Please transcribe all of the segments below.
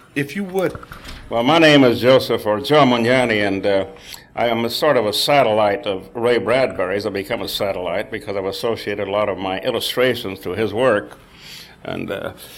If you would. Well, my name is Joseph, or Joe Mugnani, and I am a sort of a satellite of Ray Bradbury's. I've become a satellite because I've associated a lot of my illustrations to his work, and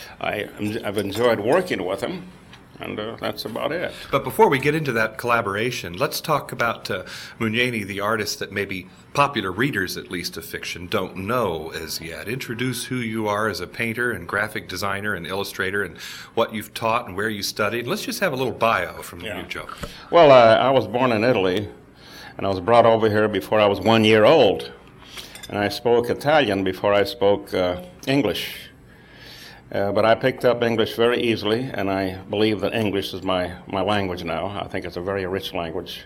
I've enjoyed working with him, and that's about it. But before we get into that collaboration, let's talk about Mugnani, the artist that maybe popular readers, at least of fiction, don't know as yet. Introduce who you are as a painter and graphic designer and illustrator and what you've taught and where you studied. Let's just have a little bio from you, Joe. Well, I was born in Italy, and I was brought over here before I was 1 year old. And I spoke Italian before I spoke English. But I picked up English very easily, and I believe that English is my language now. I think it's a very rich language.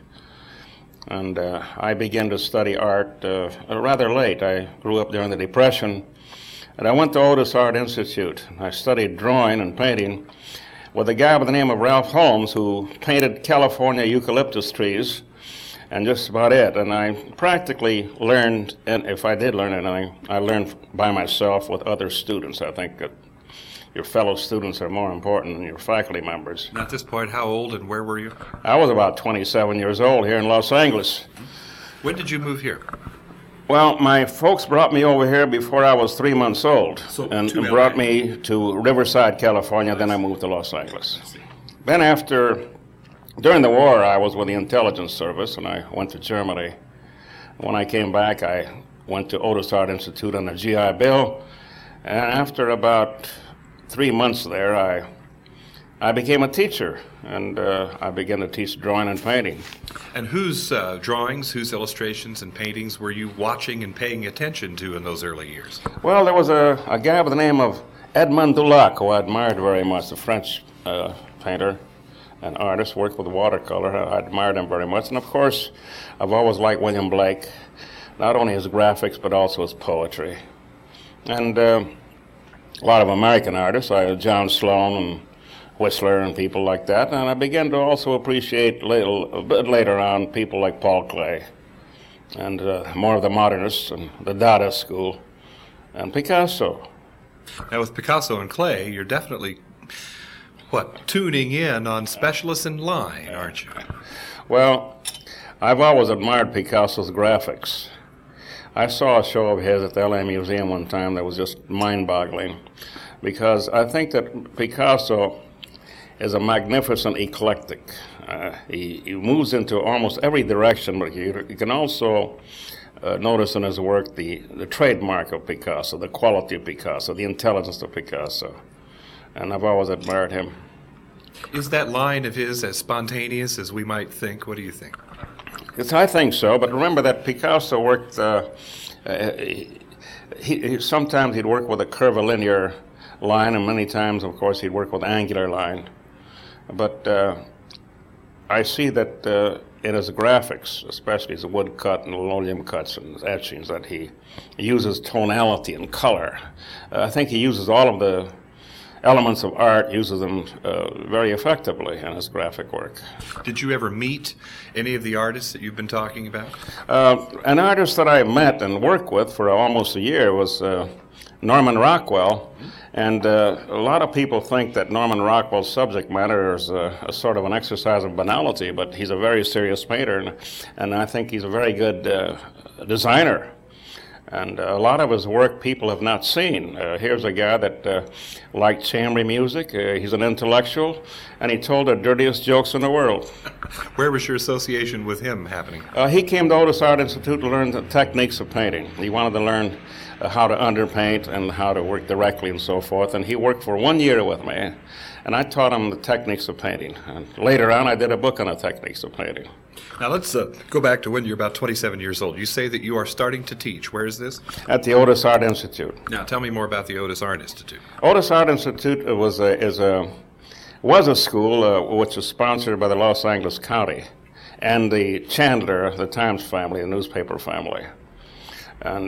And I began to study art rather late. I grew up during the Depression, and I went to Otis Art Institute. I studied drawing and painting with a guy by the name of Ralph Holmes, who painted California eucalyptus trees, and just about it. And I practically learned, and if I did learn anything, I learned by myself with other students. I think that your fellow students are more important than your faculty members. At this point, how old and where were you? I was about 27 years old here in Los Angeles. When did you move here? Well, my folks brought me over here before I was 3 months old, and brought me to Riverside, California. Then I moved to Los Angeles. Then during the war, I was with the intelligence service, and I went to Germany. When I came back, I went to Otis Art Institute on the GI Bill, and after about 3 months there, I became a teacher, and I began to teach drawing and painting. And whose drawings, whose illustrations and paintings were you watching and paying attention to in those early years? Well, there was a guy by the name of Edmond Dulac, who I admired very much, a French painter and artist, worked with watercolor. I admired him very much. And of course, I've always liked William Blake, not only his graphics, but also his poetry. And a lot of American artists, John Sloan and Whistler and people like that, and I began to also appreciate a bit later on people like Paul Klee and more of the modernists and the Dada school and Picasso. Now with Picasso and Klee, you're definitely, tuning in on specialists in line, aren't you? Well, I've always admired Picasso's graphics. I saw a show of his at the LA Museum one time that was just mind-boggling, because I think that Picasso is a magnificent eclectic. He moves into almost every direction, but you can also notice in his work the trademark of Picasso, the quality of Picasso, the intelligence of Picasso. And I've always admired him. Is that line of his as spontaneous as we might think? What do you think? Yes, I think so, but remember that Picasso worked, sometimes he'd work with a curvilinear line, and many times, of course, he'd work with angular line. But I see that in his graphics, especially his woodcut and linoleum cuts and his etchings, that he uses tonality and color. I think he uses all of the elements of art, uses them very effectively in his graphic work. Did you ever meet any of the artists that you've been talking about? An artist that I met and worked with for almost a year was Norman Rockwell. And a lot of people think that Norman Rockwell's subject matter is a sort of an exercise of banality, but he's a very serious painter, and I think he's a very good designer. And a lot of his work people have not seen. Here's a guy that liked chambre music. He's an intellectual, and he told the dirtiest jokes in the world. Where was your association with him happening? He came to Otis Art Institute to learn the techniques of painting. He wanted to learn how to underpaint and how to work directly and so forth. And he worked for 1 year with me, and I taught him the techniques of painting. And later on, I did a book on the techniques of painting. Now let's go back to when you're about 27 years old. You say that you are starting to teach. Where is this? At the Otis Art Institute. Now tell me more about the Otis Art Institute. Otis Art Institute was a school which was sponsored by the Los Angeles County and the Chandler, the Times family, the newspaper family. And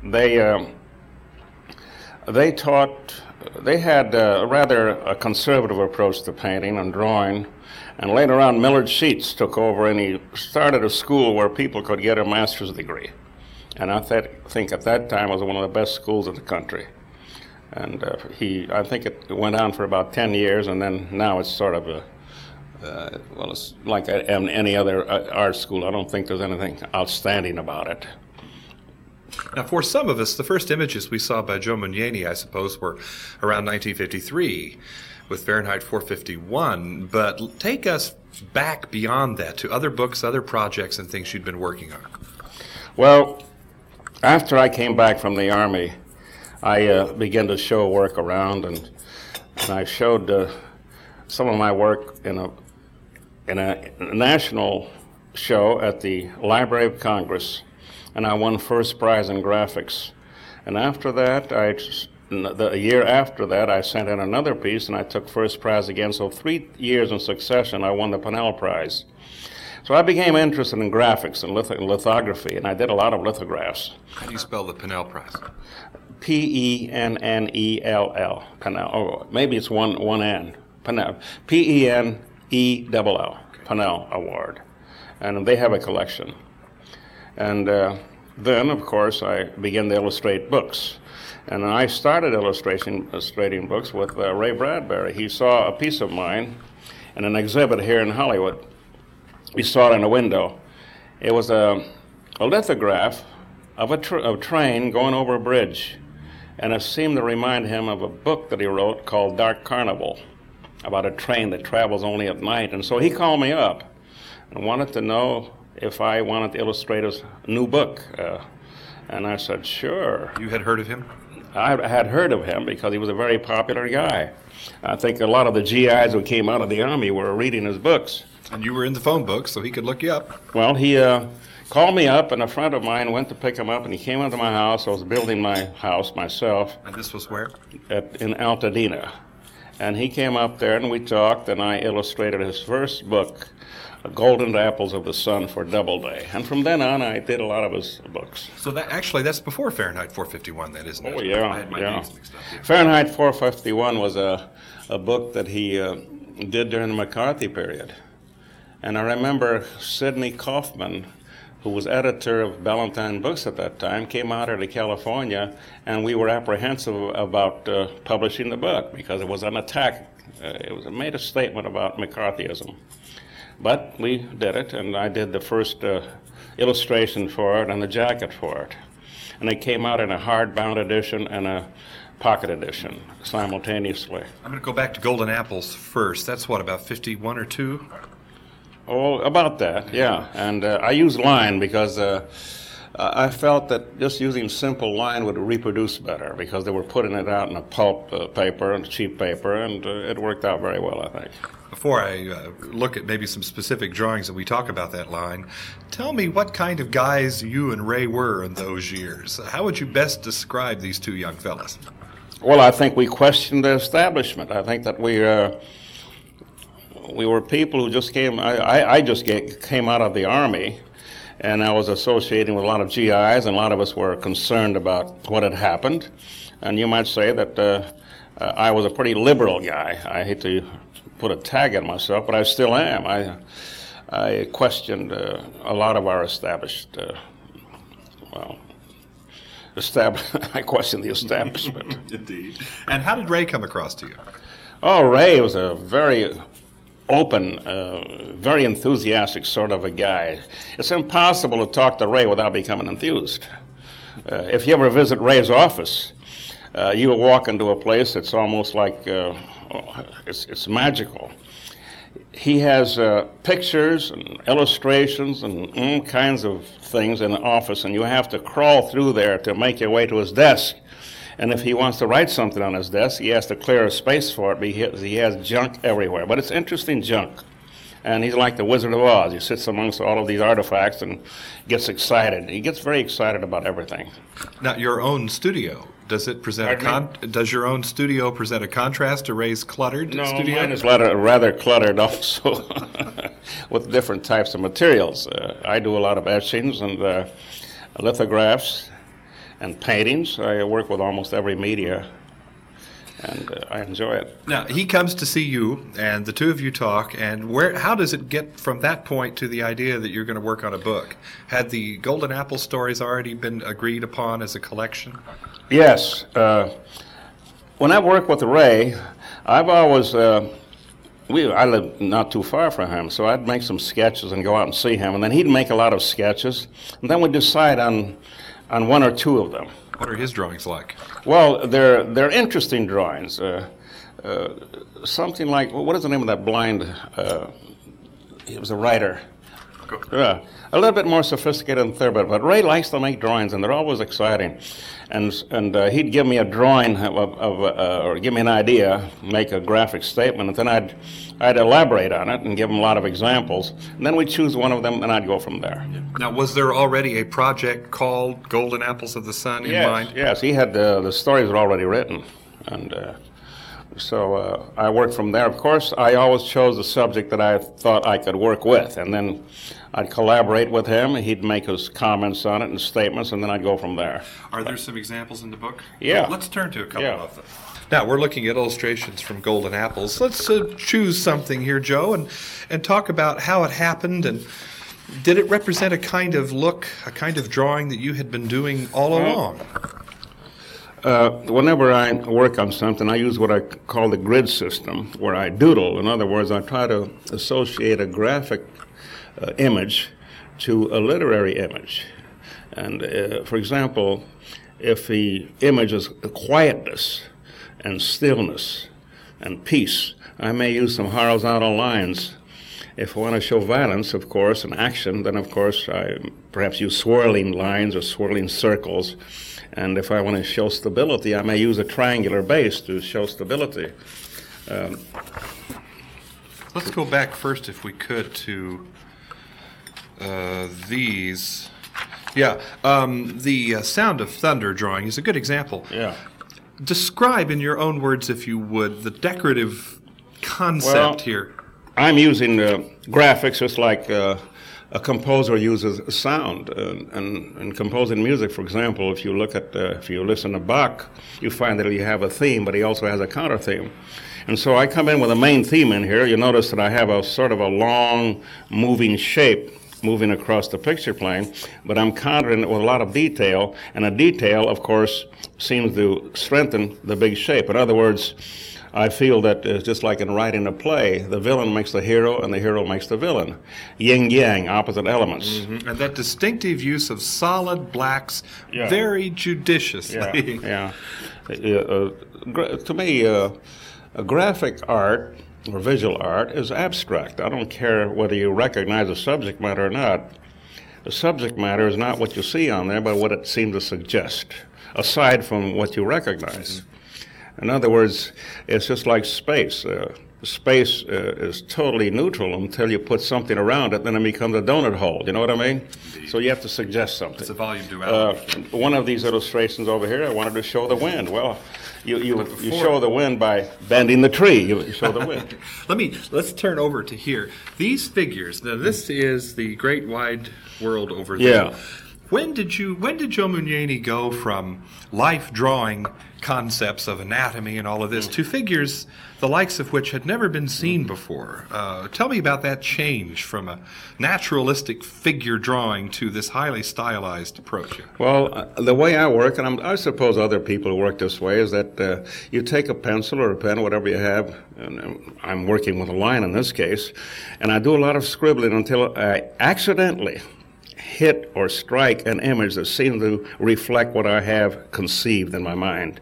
they taught, they had rather a conservative approach to painting and drawing. And later on, Millard Sheets took over, and he started a school where people could get a master's degree. And I think at that time it was one of the best schools in the country. And I think it went on for about 10 years, and then now it's sort of well, it's like any other art school. I don't think there's anything outstanding about it. Now, for some of us, the first images we saw by Joe Mugnani, I suppose, were around 1953 with Fahrenheit 451. But take us back beyond that to other books, other projects, and things you'd been working on. Well, after I came back from the Army, I began to show work around, and I showed some of my work in a national show at the Library of Congress, and I won first prize in graphics. And after that, a year after that, I sent in another piece, and I took first prize again. So 3 years in succession, I won the Pennell Prize. So I became interested in graphics and lithography, and I did a lot of lithographs. How do you spell the Pennell Prize? Pennell. Pennell. Oh, maybe it's one N. Pennell. Pennell. Pennell Award. And they have a collection. And then, of course, I began to illustrate books. And I started illustrating books with Ray Bradbury. He saw a piece of mine in an exhibit here in Hollywood. We saw it in a window. It was a lithograph of a train going over a bridge. And it seemed to remind him of a book that he wrote called Dark Carnival, about a train that travels only at night. And so he called me up and wanted to know if I wanted to illustrate his new book. And I said, sure. You had heard of him? I had heard of him because he was a very popular guy. I think a lot of the GIs who came out of the Army were reading his books. And you were in the phone book, so he could look you up. Well, he called me up, and a friend of mine went to pick him up, and he came into my house. I was building my house myself. And this was where? In Altadena. And he came up there, and we talked, and I illustrated his first book, Golden Apples of the Sun, for Doubleday. And from then on, I did a lot of his books. So that's before Fahrenheit 451, then, isn't it? Oh, yeah. I had my names mixed up. Yeah. Fahrenheit 451 was a book that he did during the McCarthy period. And I remember Sidney Kaufman, who was editor of Ballantine Books at that time, came out here to California, and we were apprehensive about publishing the book because it was an attack. It made a statement about McCarthyism. But we did it, and I did the first illustration for it and the jacket for it. And they came out in a hardbound edition and a pocket edition simultaneously. I'm going to go back to Golden Apples first. That's what, about 51 or 2? Oh, about that, yeah. And I used line because I felt that just using simple line would reproduce better because they were putting it out in a pulp paper and cheap paper, and it worked out very well, I think. Before I look at maybe some specific drawings and we talk about that line, tell me what kind of guys you and Ray were in those years. How would you best describe these two young fellas? Well, I think we questioned the establishment. I think that we were people who just came. I just came out of the Army, and I was associating with a lot of GIs, and a lot of us were concerned about what had happened. And you might say that I was a pretty liberal guy. I hate to put a tag on myself, but I still am. I questioned a lot of our established. I questioned the establishment. Indeed. And how did Ray come across to you? Oh, Ray was a very open, very enthusiastic sort of a guy. It's impossible to talk to Ray without becoming enthused. If you ever visit Ray's office, you will walk into a place that's almost like it's magical. He has pictures and illustrations and all kinds of things in the office, and you have to crawl through there to make your way to his desk. And if he wants to write something on his desk, he has to clear a space for it because he has junk everywhere. But it's interesting junk. And he's like the Wizard of Oz. He sits amongst all of these artifacts and gets excited. He gets very excited about everything. Now, your own studio, does it present does your own studio present a contrast to Ray's cluttered studio? No, mine is rather cluttered also with different types of materials. I do a lot of etchings and lithographs and paintings. I work with almost every media, and I enjoy it. Now, he comes to see you, and the two of you talk, and how does it get from that point to the idea that you're going to work on a book? Had the Golden Apple stories already been agreed upon as a collection? Yes. when I work with Ray, I've always I live not too far from him, so I'd make some sketches and go out and see him, and then he'd make a lot of sketches, and then we'd decide on one or two of them. What are his drawings like? Well, they're interesting drawings. Something like, what is the name of that blind? He was a writer. Yeah, a little bit more sophisticated than Thurber, but Ray likes to make drawings, and they're always exciting. And he'd give me a drawing or give me an idea, make a graphic statement, and then I'd elaborate on it and give him a lot of examples. And then we'd choose one of them, and I'd go from there. Now, was there already a project called Golden Apples of the Sun in mind? Yes, he had the stories were already written, and so I worked from there. Of course, I always chose the subject that I thought I could work with, and then I'd collaborate with him. He'd make his comments on it and statements, and then I'd go from there. Are there some examples in the book? Yeah. Well, let's turn to a couple of them. Now, we're looking at illustrations from Golden Apples. Let's choose something here, Joe, and talk about how it happened, and did it represent a kind of look, a kind of drawing that you had been doing all along? Whenever I work on something, I use what I call the grid system, where I doodle. In other words, I try to associate a graphic image to a literary image. And, for example, if the image is quietness and stillness and peace, I may use some horizontal lines. If I want to show violence, of course, and action, then, of course, I perhaps use swirling lines or swirling circles. And if I want to show stability, I may use a triangular base to show stability. Let's go back first, if we could, to these. Yeah, the Sound of Thunder drawing is a good example. Yeah. Describe in your own words, if you would, the decorative concept here. I'm using graphics just like a composer uses sound. And composing music, for example, if you listen to Bach, you find that you have a theme, but he also has a counter theme. And so I come in with a main theme in here. You notice that I have a sort of a long moving shape moving across the picture plane, but I'm countering it with a lot of detail, and a detail, of course, seems to strengthen the big shape. In other words, I feel that it's just like in writing a play, the villain makes the hero and the hero makes the villain. Yin-yang, opposite elements. Mm-hmm. And that distinctive use of solid blacks, very judiciously. Yeah. To me, a graphic art or visual art is abstract. I don't care whether you recognize the subject matter or not. The subject matter is not what you see on there, but what it seems to suggest, aside from what you recognize. Mm-hmm. In other words, it's just like space. Space is totally neutral until you put something around it, then it becomes a donut hole. You know what I mean? Indeed. So you have to suggest something. It's a volume duality. One of these illustrations over here, I wanted to show the wind. Well, you show the wind by bending the tree. You show the wind. Let's turn over to here. These figures. Now, this is the great wide world over there. Yeah. When did Joe Mugnani go from life drawing concepts of anatomy and all of this to figures the likes of which had never been seen before? Tell me about that change from a naturalistic figure drawing to this highly stylized approach. Well, the way I work, and I suppose other people work this way, is that you take a pencil or a pen, whatever you have, and I'm working with a line in this case, and I do a lot of scribbling until I accidentally hit or strike an image that seems to reflect what I have conceived in my mind.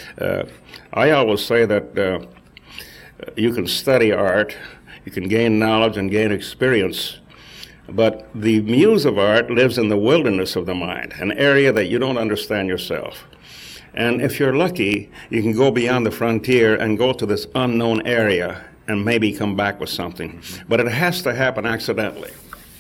I always say that you can study art, you can gain knowledge and gain experience, but the muse of art lives in the wilderness of the mind, an area that you don't understand yourself. And if you're lucky, you can go beyond the frontier and go to this unknown area and maybe come back with something. But it has to happen accidentally.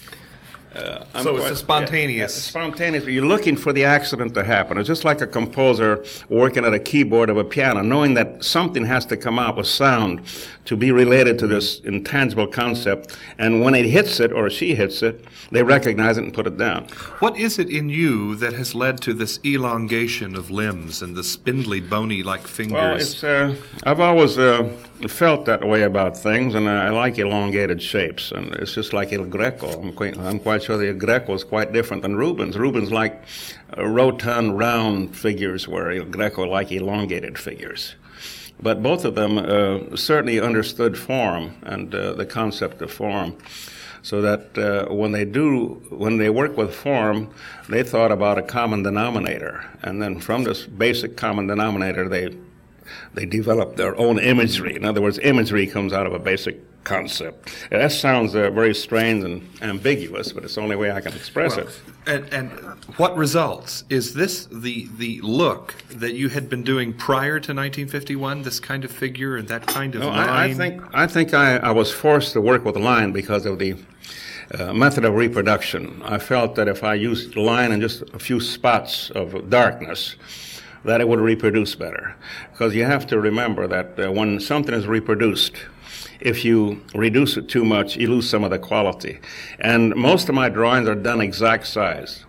So it's a spontaneous. Spontaneous. You're looking for the accident to happen. It's just like a composer working at a keyboard of a piano, knowing that something has to come out with sound to be related to this intangible concept. And when it hits it, or she hits it, they recognize it and put it down. What is it in you that has led to this elongation of limbs and the spindly, bony-like fingers? Well, I've always felt that way about things, and I like elongated shapes. And it's just like El Greco. I'm quite sure the El Greco is quite different than Rubens. Rubens like rotund, round figures, where El Greco like elongated figures. but both of them certainly understood form and the concept of form. So that when they work with form, they thought about a common denominator, and then from this basic common denominator, they developed their own imagery. In other words, imagery comes out of a basic concept. And that sounds very strange and ambiguous, but it's the only way I can express it. And what results? Is this the look that you had been doing prior to 1951? This kind of figure and that kind of line? I think I was forced to work with line because of the method of reproduction. I felt that if I used line and just a few spots of darkness, that it would reproduce better. Because you have to remember that when something is reproduced, if you reduce it too much, you lose some of the quality. And most of my drawings are done exact size.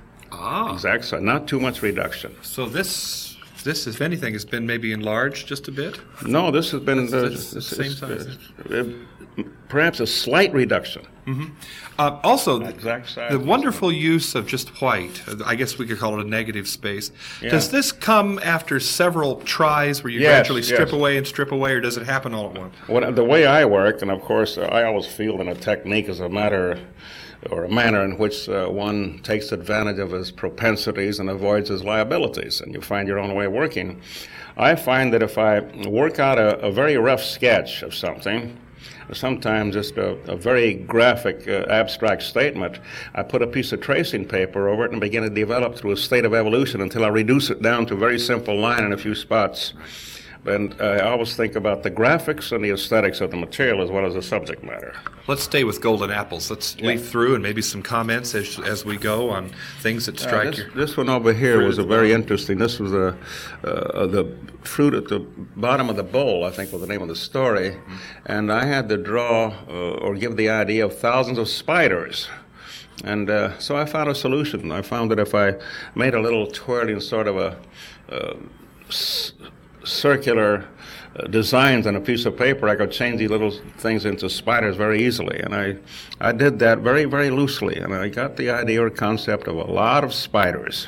Exact size, not too much reduction. So this, if anything, has been maybe enlarged just a bit? No, this has been the same size. Perhaps a slight reduction. Mm-hmm. Also, the wonderful use of just white, I guess we could call it a negative space. Yeah. Does this come after several tries where you gradually strip away, or does it happen all at once? Well, the way I work, and of course I always feel that a technique is a manner in which one takes advantage of his propensities and avoids his liabilities, and you find your own way of working. I find that if I work out a very rough sketch of something, sometimes just a very graphic, abstract statement, I put a piece of tracing paper over it and begin to develop through a state of evolution until I reduce it down to a very simple line in a few spots. And I always think about the graphics and the aesthetics of the material as well as the subject matter. Let's stay with Golden Apples. Let's leaf through and maybe some comments as we go on things that strike you. This one over here was a very interesting. This was the fruit at the bottom of the bowl, I think was the name of the story. Mm-hmm. And I had to draw or give the idea of thousands of spiders. And so I found a solution. I found that if I made a little twirling sort of a circular designs on a piece of paper, I could change these little things into spiders very easily. And I did that very, very loosely. And I got the idea or concept of a lot of spiders.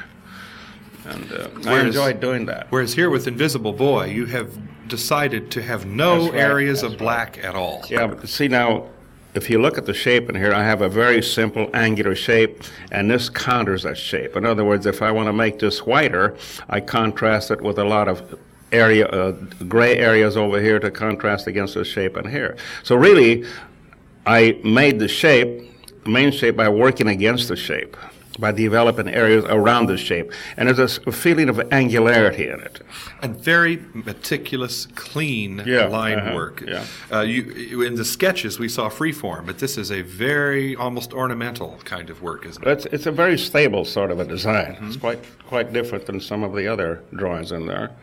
And I enjoyed doing that. Whereas here with Invisible Boy, you have decided to have no areas of black at all. Yeah, but see now, if you look at the shape in here, I have a very simple angular shape, and this counters that shape. In other words, if I want to make this whiter, I contrast it with a lot of gray areas over here to contrast against the shape in here. So really, I made the main shape, by working against the shape, by developing areas around the shape. And there's a feeling of angularity in it. And very meticulous, clean line work. Yeah. In the sketches, we saw freeform, but this is a very almost ornamental kind of work, isn't it? It's a very stable sort of a design. Mm-hmm. It's quite different than some of the other drawings in there.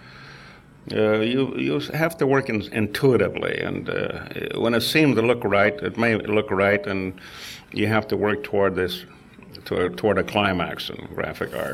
You have to work intuitively, and when it seems to look right, it may look right, and you have to work toward a climax in graphic art.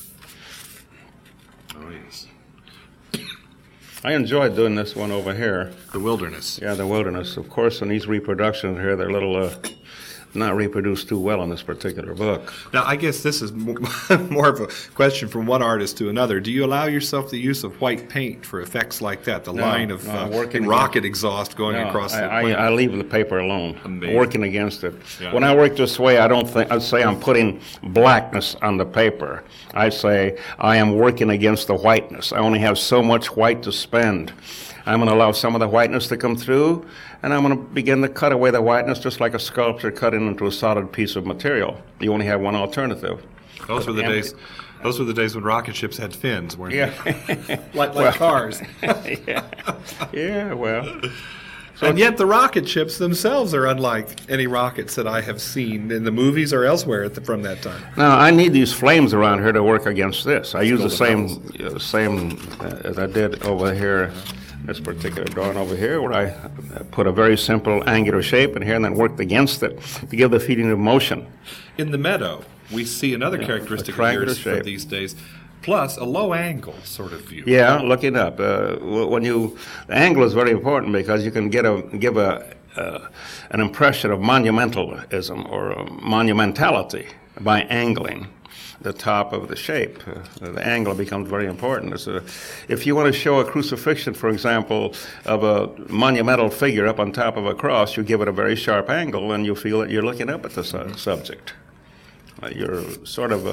Oh, yes. I enjoyed doing this one over here. The Wilderness. Yeah, the Wilderness. Of course, in these reproductions here, they're a little not reproduced too well in this particular book. Now, I guess this is more of a question from one artist to another. Do you allow yourself the use of white paint for effects like that? The line of rocket exhaust going across the plane? I leave the paper alone. Amazing. Working against it. Yeah. When I work this way, I'd say I'm putting blackness on the paper. I say I am working against the whiteness. I only have so much white to spend. I'm going to allow some of the whiteness to come through, and I'm going to begin to cut away the whiteness just like a sculptor cutting into a solid piece of material. You only have one alternative. Those were the days. Those were the days when rocket ships had fins, weren't they? like cars. Yeah, well. So and yet the rocket ships themselves are unlike any rockets that I have seen in the movies or elsewhere from that time. Now, I need these flames around here to work against this. I use the same as I did over here. This particular drawing over here, where I put a very simple angular shape in here and then worked against it to give the feeling of motion. In the meadow, we see another characteristic of yours for these days, plus a low angle sort of view. Yeah, looking up. The angle is very important because you can give an impression of monumentalism or monumentality by angling. the top of the shape. The angle becomes very important. If you want to show a crucifixion, for example, of a monumental figure up on top of a cross, you give it a very sharp angle and you feel that you're looking up at the subject. You're sort of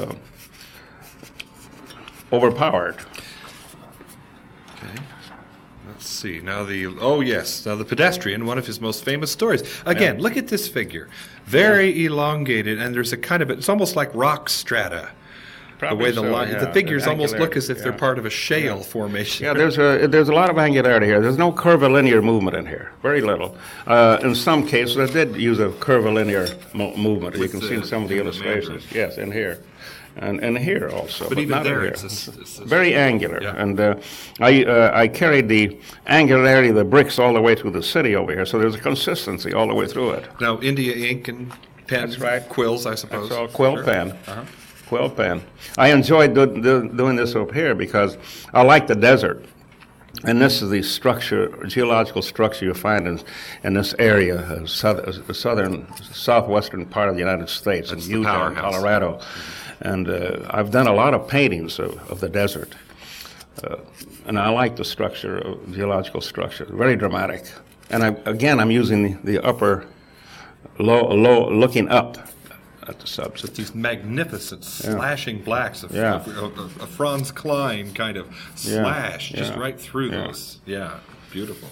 overpowered. Okay. Let's see. Now the pedestrian, one of his most famous stories. Again, look at this figure. Very elongated, and there's a kind of, it's almost like rock strata. Probably the way the figures almost look as if they're part of a shale formation. Yeah, there's a lot of angularity here. There's no curvilinear movement in here. Very little. In some cases, I did use a curvilinear movement. You can see in some of the illustrations. Yes, in here. And here also. But even not there, here. it's very angular. Yeah. And I carried the angularity of the bricks all the way through the city over here, so there's a consistency all the way through it. Now, India ink and pens, That's right. quills, I suppose. That's all quill Sure. pen. Uh-huh. Quill pen. I enjoyed doing this up here because I like the desert. And this is the geological structure you find in this area, southwestern part of the United States, That's in the Utah and powerhouse. Colorado. And I've done a lot of paintings of the desert. And I like the geological structure, very dramatic. And I'm using the upper, low, looking up at the subject. These magnificent slashing blacks of Yeah. a Franz Klein kind of slash just Yeah. right through Yeah. those. Yeah, beautiful.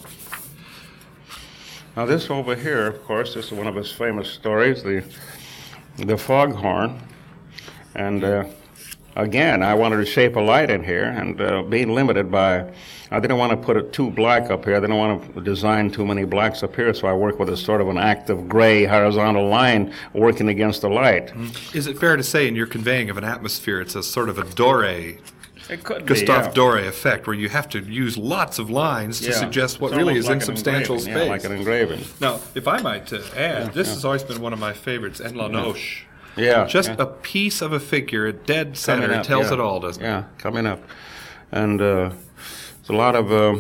Now this over here, of course, this is one of his famous stories, the foghorn. And again, I wanted to shape a light in here, and being limited by, I didn't want to put it too black up here. I didn't want to design too many blacks up here, so I worked with a sort of an active gray horizontal line working against the light. Is it fair to say in your conveying of an atmosphere, it's a sort of a Doré, It could Gustave Doré effect, where you have to use lots of lines to suggest what It's really almost is like an insubstantial engraving. space. Yeah, like an engraving. Now, if I might add, this has always been one of my favorites, En La Noche. Yeah. Just yeah. a piece of a figure, a dead center, Coming up, tells yeah. it all, doesn't it? Yeah, coming up. And there's a lot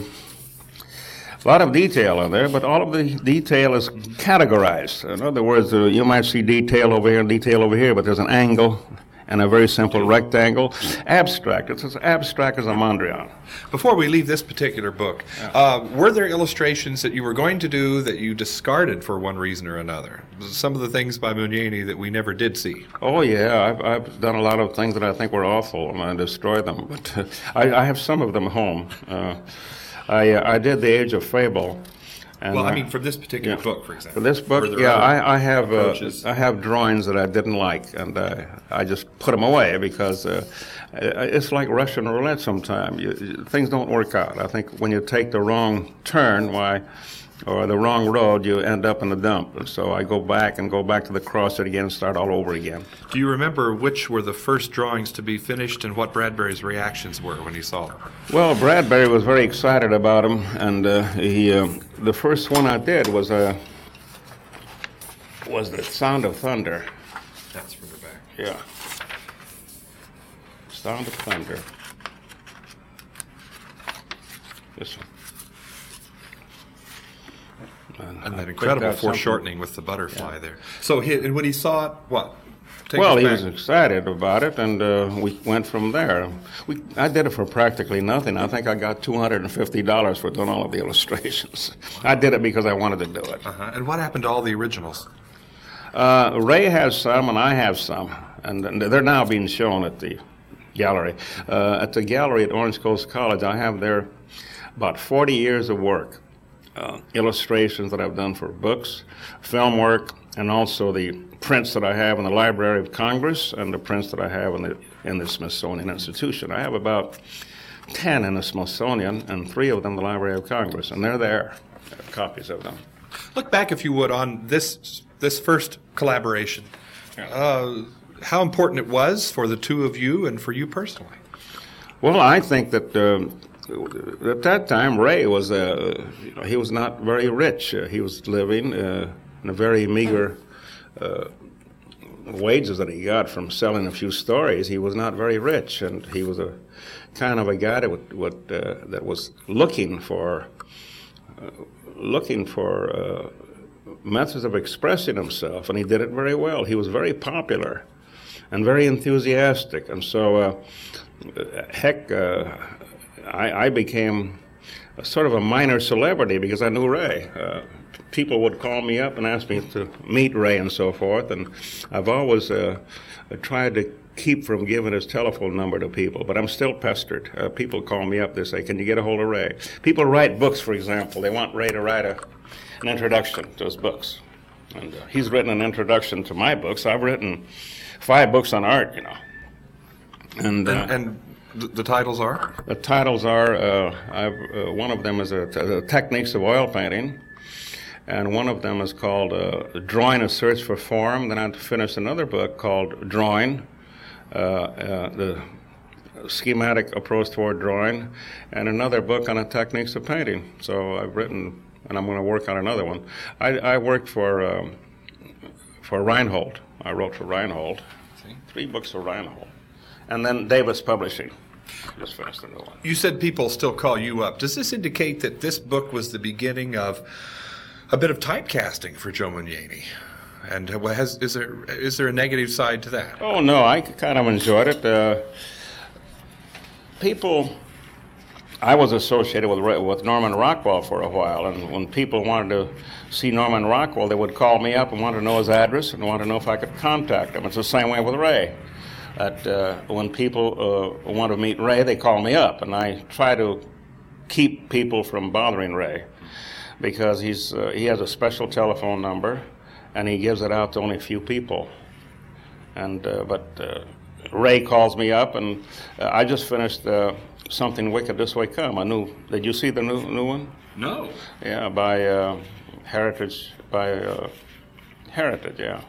of detail in there, but all of the detail is categorized. In other words, you might see detail over here and detail over here, but there's an angle and a very simple rectangle. Abstract. It's as abstract as a Mondrian. Before we leave this particular book, were there illustrations that you were going to do that you discarded for one reason or another? Some of the things by Mugnani that we never did see. Oh, yeah. I've done a lot of things that I think were awful, and I destroyed them. But I have some of them home. I did The Age of Fable. And, Well, I mean, from this particular book, for example. For this book, Were there yeah, other I have drawings that I didn't like, and I just put them away because it's like Russian roulette sometimes. Things don't work out. I think when you take the wrong turn, or the wrong road, you end up in the dump. And so I go back to the crossroad again and start all over again. Do you remember which were the first drawings to be finished and what Bradbury's reactions were when he saw them? Well, Bradbury was very excited about them, and the first one I did was The Sound of Thunder. That's from the back. Yeah. Sound of Thunder. This one. And that incredible foreshortening with the butterfly there. So and when he saw it, what? Well, he was excited about it, and we went from there. I did it for practically nothing. I think I got $250 for doing all of the illustrations. I did it because I wanted to do it. Uh-huh. And what happened to all the originals? Ray has some, and I have some, and they're now being shown at the gallery. At the gallery at Orange Coast College, I have there about 40 years of work, illustrations that I've done for books, film work, and also the prints that I have in the Library of Congress and the prints that I have in the Smithsonian Institution. I have about 10 in the Smithsonian and 3 of them in the Library of Congress, and they're there, copies of them. Look back, if you would, on this first collaboration. How important it was for the two of you and for you personally. Well, I think that at that time Ray was he was not very rich. He was living in a very meager wages that he got from selling a few stories. He was not very rich, and he was a kind of a guy that was looking for methods of expressing himself, and he did it very well. He was very popular, and very enthusiastic. And so, I became sort of a minor celebrity because I knew Ray. People would call me up and ask me to meet Ray and so forth, and I've always tried to keep from giving his telephone number to people, but I'm still pestered. People call me up, they say, can you get a hold of Ray? People write books, for example. They want Ray to write an introduction to his books. And he's written an introduction to my books. I've written 5 books on art, you know. And the titles are? The titles are, one of them is the Techniques of Oil Painting, and one of them is called Drawing: A Search for Form. Then I finished another book called Drawing, the schematic approach toward drawing, and another book on the techniques of painting. So I've written, and I'm going to work on another one. I worked for Reinhold. I wrote for Reinhold. 3 books for Reinhold. And then Davis Publishing. Just finished another one. You said people still call you up. Does this indicate that this book was the beginning of a bit of typecasting for Joe Mugnani? And is there a negative side to that? Oh, no, I kind of enjoyed it. I was associated with Norman Rockwell for a while, and when people wanted to see Norman Rockwell, they would call me up and want to know his address and want to know if I could contact him. It's the same way with Ray. When people want to meet Ray, they call me up, and I try to keep people from bothering Ray because he has a special telephone number, and he gives it out to only a few people. But Ray calls me up, and I just finished Something Wicked This Way Come. Did you see the new one? No. Yeah, by Heritage. Yeah.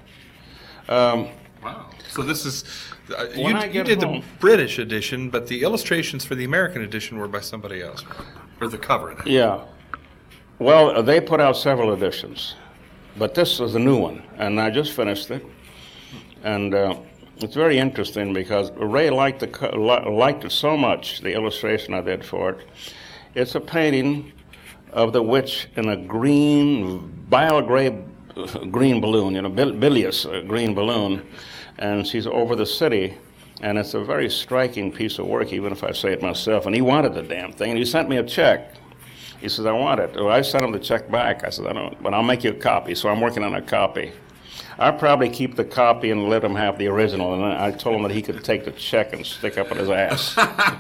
Wow. So this is you did home, the British edition, but the illustrations for the American edition were by somebody else, or the cover. Yeah. Well, they put out several editions, but this is a new one, and I just finished it, and it's very interesting because Ray liked it so much, the illustration I did for it. It's a painting of the witch in a bile gray green balloon, bilious green balloon, and she's over the city, and it's a very striking piece of work, even if I say it myself. And he wanted the damn thing, and he sent me a check. He says, I want it. Well, I sent him the check back. I said, I don't, but I'll make you a copy. So I'm working on a copy. I'll probably keep the copy and let him have the original. And I told him that he could take the check and stick up in his ass.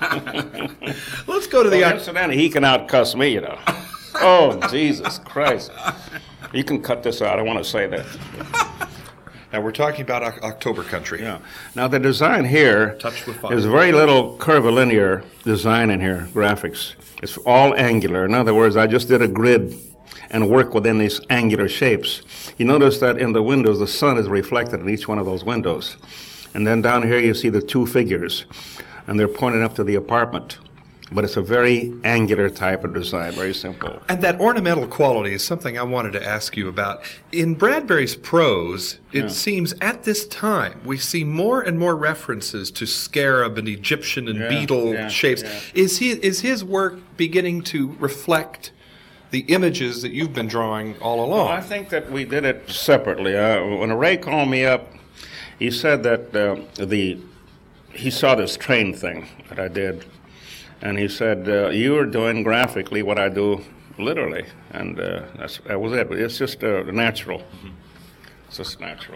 Let's go to the... Incidentally, he can out-cuss me, Oh, Jesus Christ. You can cut this out. I want to say that. Now, we're talking about October Country. Yeah. Now, the design here is very little curvilinear design in here, graphics. It's all angular. In other words, I just did a grid and work within these angular shapes. You notice that in the windows, the sun is reflected in each one of those windows. And then down here, you see the 2 figures, and they're pointing up to the apartment. But it's a very angular type of design, very simple. And that ornamental quality is something I wanted to ask you about. In Bradbury's prose, it seems at this time we see more and more references to scarab and Egyptian and beetle shapes. Yeah. Is his work beginning to reflect the images that you've been drawing all along? Well, I think that we did it separately. When Ray called me up, he said that he saw this train thing that I did. And he said, you are doing graphically what I do literally. And that was it. It's just natural. Mm-hmm. It's just natural.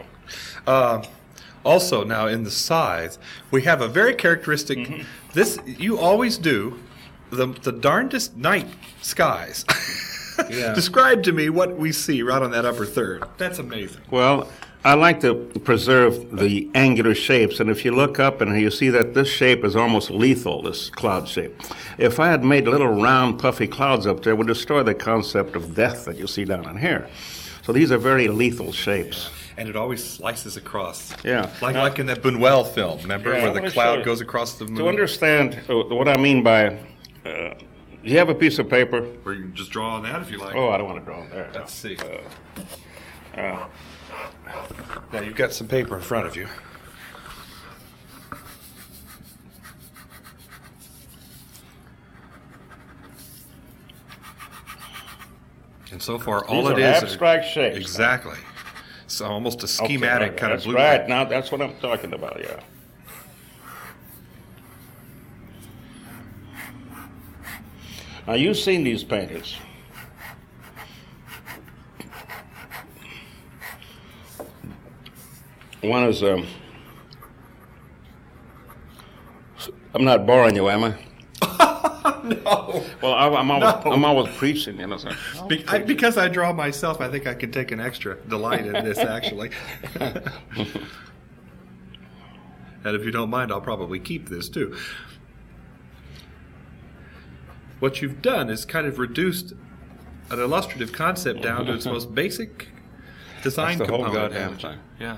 Also, now in the scythe, we have a very characteristic, this you always do, the darndest night skies. Yeah. Describe to me what we see right on that upper third. That's amazing. Well, I like to preserve the angular shapes, and if you look up and you see that this shape is almost lethal, this cloud shape. If I had made little round, puffy clouds up there, it would destroy the concept of death that you see down in here. So these are very lethal shapes. Yeah. And it always slices across. Yeah. Like in that Buñuel film, remember, where the cloud goes across the moon? To understand what I mean by... do you have a piece of paper? Or you can just draw on that if you like. Oh, I don't want to draw on there. Let's see. Now, you've got some paper in front of you. And so far, all it is... abstract shapes. Exactly. So almost a schematic Okay, kind of that's blueprint. right. Now that's what I'm talking about. Yeah. Now you've seen these paintings. One is. I'm not boring you, am I? No. Well, I'm always preaching, you know. So Because I draw myself, I think I can take an extra delight in this, actually. And if you don't mind, I'll probably keep this, too. What you've done is kind of reduced an illustrative concept down to its most basic design that's the whole component. goddamn thing. Yeah.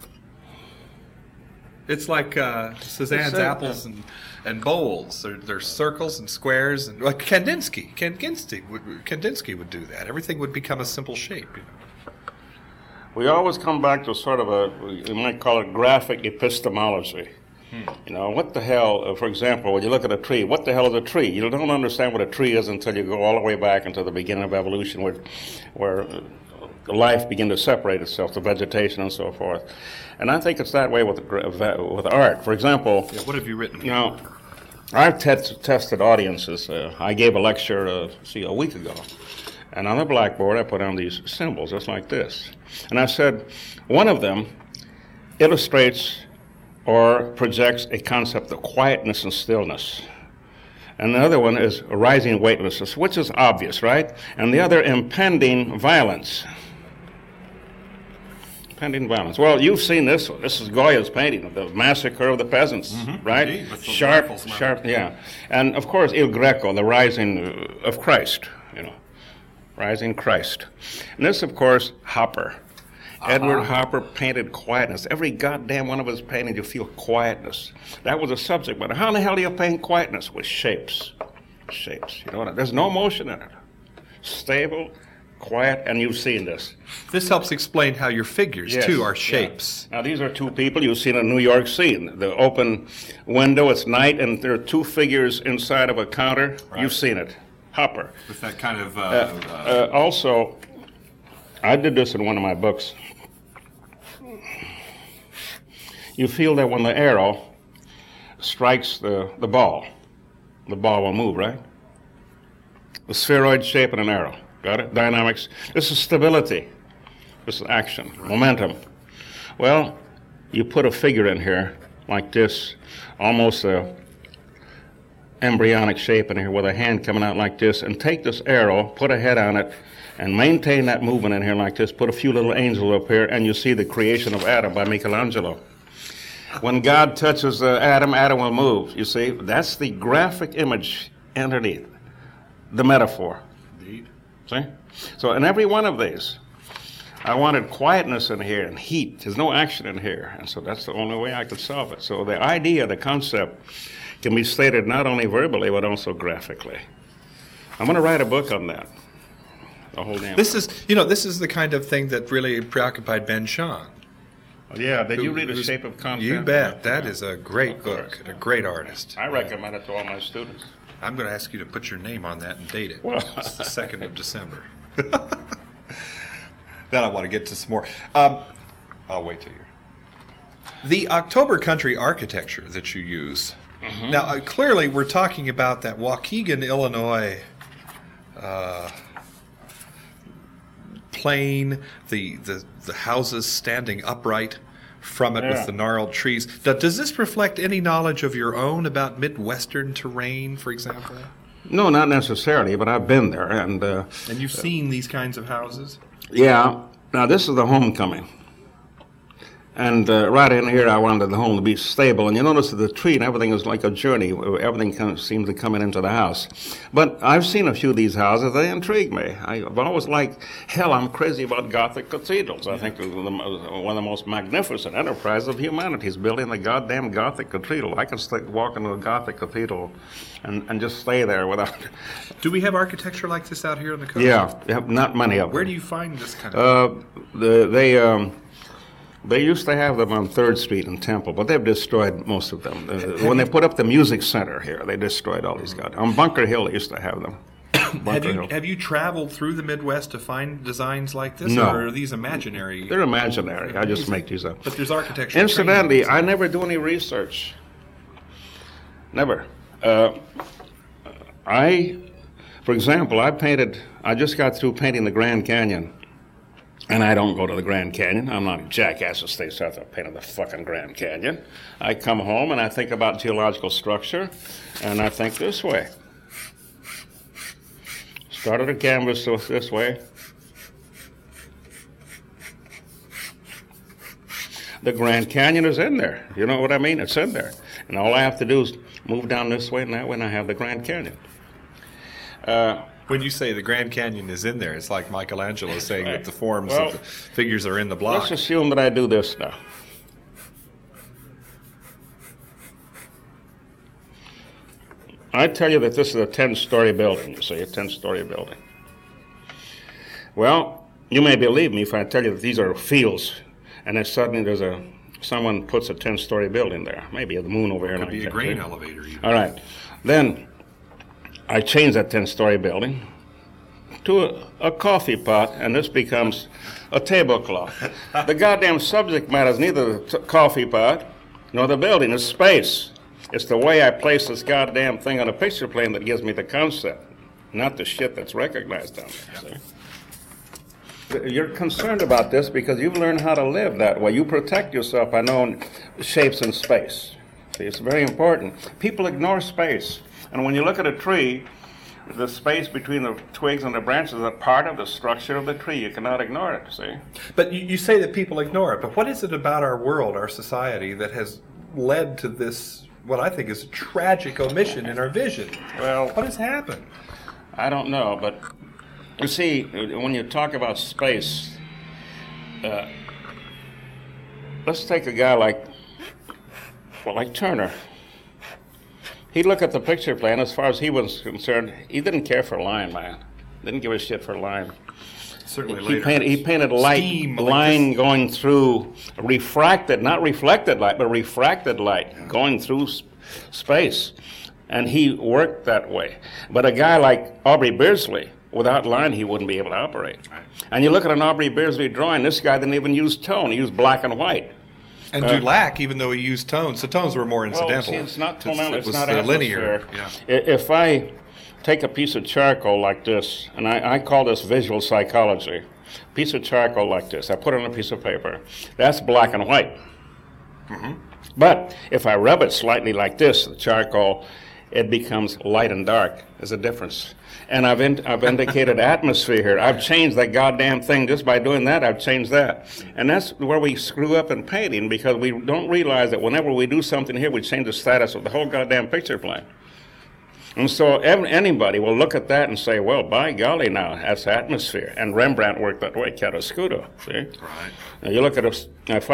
It's like Cézanne's apples and bowls. They're circles and squares, and like Kandinsky would do that. Everything would become a simple shape. You know? We always come back to sort of you might call it graphic epistemology. You know, what the hell, for example, when you look at a tree, what the hell is a tree? You don't understand what a tree is until you go all the way back into the beginning of evolution where life began to separate itself, the vegetation and so forth. And I think it's that way with art. For example, what have you written? You know, I've tested audiences. I gave a lecture, a week ago. And on the blackboard, I put down these symbols, just like this. And I said, one of them illustrates or projects a concept of quietness and stillness. And the other one is rising weightlessness, which is obvious, right? And the other, impending violence. Impending violence. Well, you've seen this. This is Goya's painting, the massacre of the peasants, right? Indeed, with the Sharp, rifles yeah. And of course, Il Greco, the rising of Christ, you know, rising Christ. And this, of course, Hopper. Edward Hopper painted quietness. Every goddamn one of his paintings, you feel quietness. That was a subject matter. How in the hell do you paint quietness? With shapes. Shapes. You know, there's no motion in it. Stable, quiet, and you've seen this. This helps explain how your figures, Yes, too, are shapes. Yeah. Now, these are two people you've seen in New York scene. The open window, it's night, and there are two figures inside of a counter. Right. You've seen it. Hopper. With that kind of... Also, I did this in one of my books. You feel that when the arrow strikes the ball will move, right? The spheroid shape in an arrow. Got it? Dynamics. This is stability. This is action, momentum. Well, you put a figure in here like this, almost a embryonic shape in here with a hand coming out like this, and take this arrow, put a head on it, and maintain that movement in here like this. Put a few little angels up here, and you see the creation of Adam by Michelangelo. When God touches Adam, Adam will move. You see, that's the graphic image underneath, the metaphor. Indeed. See? So in every one of these, I wanted quietness in here and heat. There's no action in here. And so that's the only way I could solve it. So the idea, the concept, can be stated not only verbally, but also graphically. I'm going to write a book on that. The whole damn This is the kind of thing that really preoccupied Ben Shahn. Yeah, did you read The Shape of Content? You bet. That is a great book and a great artist. I recommend it to all my students. I'm going to ask you to put your name on that and date it. Well. It's the 2nd of December. Then I want to get to some more. I'll wait till you're... The October Country architecture that you use. Mm-hmm. Now, clearly we're talking about that Waukegan, Illinois plain, the houses standing upright from it with the gnarled trees. Does this reflect any knowledge of your own about Midwestern terrain, for example? No, not necessarily, but I've been there. And you've seen these kinds of houses? Yeah. Now, this is the homecoming. And right in here, I wanted the home to be stable. And you notice that the tree and everything is like a journey. Everything kind of seems to come into the house. But I've seen a few of these houses. They intrigue me. I've always liked, hell, I'm crazy about Gothic cathedrals. I think they're one of the most magnificent enterprises of humanity is building the goddamn Gothic cathedral. I can walk into a Gothic cathedral and just stay there without... Do we have architecture like this out here on the coast? Yeah, not many of them. Where do you find this kind of... They used to have them on 3rd Street in Temple, but they've destroyed most of them. When they put up the music center here, they destroyed all these guys. On Bunker Hill, they used to have them. Bunker Hill. Have you traveled through the Midwest to find designs like this, No. or are these imaginary? They're imaginary. I just make these up. But there's architectural Incidentally, training. I never do any research. Never. For example, I just got through painting the Grand Canyon. And I don't go to the Grand Canyon. I'm not a jackass that stays south of painting the fucking Grand Canyon. I come home and I think about geological structure, and I think this way. Started a canvas this way. The Grand Canyon is in there. You know what I mean? It's in there. And all I have to do is move down this way and that way, and I have the Grand Canyon. When you say the Grand Canyon is in there, it's like Michelangelo saying Right. that the forms Well, of the figures are in the block. Let's assume that I do this now. I tell you that this is a 10-story building, you see, a 10-story building. Well, you may believe me if I tell you that these are fields, and then suddenly someone puts a 10-story building there. Maybe the moon over here. Could like be a that, grain see? elevator even. All right. Then I change that 10-story building to a coffee pot, and this becomes a tablecloth. The goddamn subject matter is neither the coffee pot nor the building. It's space. It's the way I place this goddamn thing on a picture plane that gives me the concept, not the shit that's recognized down there. See? You're concerned about this because you've learned how to live that way. You protect yourself by knowing shapes in space. See, it's very important. People ignore space. And when you look at a tree, the space between the twigs and the branches is a part of the structure of the tree. You cannot ignore it, see? But you say that people ignore it, but what is it about our world, our society, that has led to this, what I think is a tragic omission in our vision? Well, What has happened? I don't know, but you see, when you talk about space, let's take a guy like Turner. He'd look at the picture plan. As far as he was concerned, he didn't care for line, man. Didn't give a shit for line. Certainly He later. painted light Steam, like line this. going through refracted, not reflected light, but refracted light going through space. And he worked that way. But a guy like Aubrey Beardsley, without line, he wouldn't be able to operate. And you look at an Aubrey Beardsley drawing, this guy didn't even use tone. He used black and white. And Dulac, even though he used tones, the tones were more incidental. Well, see, it's not tonal, It it's was not the linear. atmosphere. Yeah. If I take a piece of charcoal like this, and I call this visual psychology, piece of charcoal like this, I put it on a piece of paper, that's black and white. Mm-hmm. But if I rub it slightly like this, the charcoal, it becomes light and dark. There's a difference. And I've indicated atmosphere here. I've changed that goddamn thing just by doing that. I've changed that. And that's where we screw up in painting, because we don't realize that whenever we do something here, we change the status of the whole goddamn picture plane. And so anybody will look at that and say, well, by golly now, that's atmosphere. And Rembrandt worked that way, chiaroscuro, see? Right. Now you look at us, if